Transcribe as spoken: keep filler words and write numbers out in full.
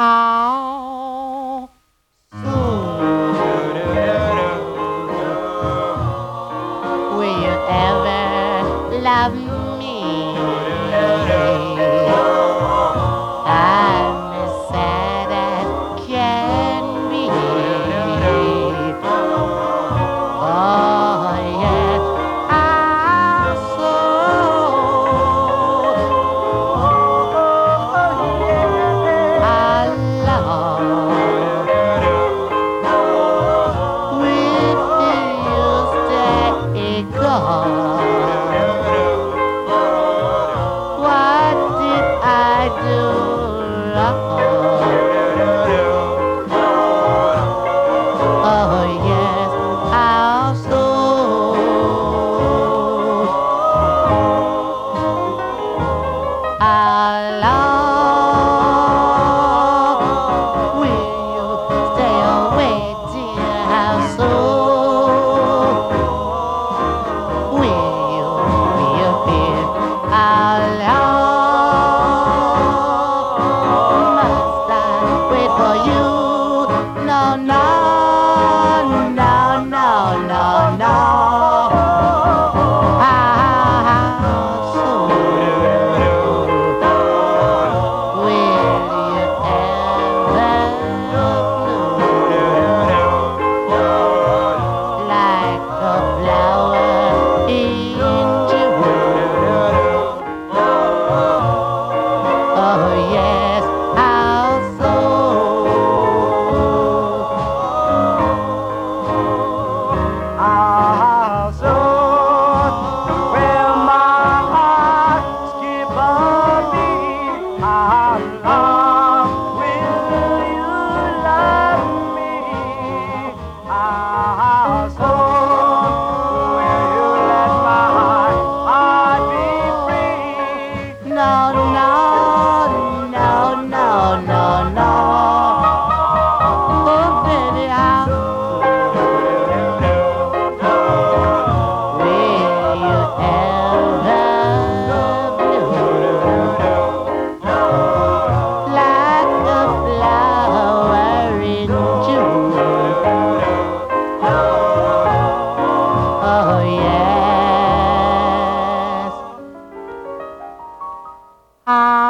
How soon will you ever love me? I'm as sad as can be. Oh yes, how soon I love will you stay gone? What did I do wrong? Oh yes, how soon how long will you stay away, dear? How soon will you reappear? How long must I wait for you? No, no, no, no, no, no. How soon will you ever bloom like a flower in June? Oh yes, how soon? How soon will my heart skip a beat? How long will you love me? How soon will you let my heart be free? No, no, no, no, no, no. Oh, baby, how will you ever bloom like a flower in June? Oh yes.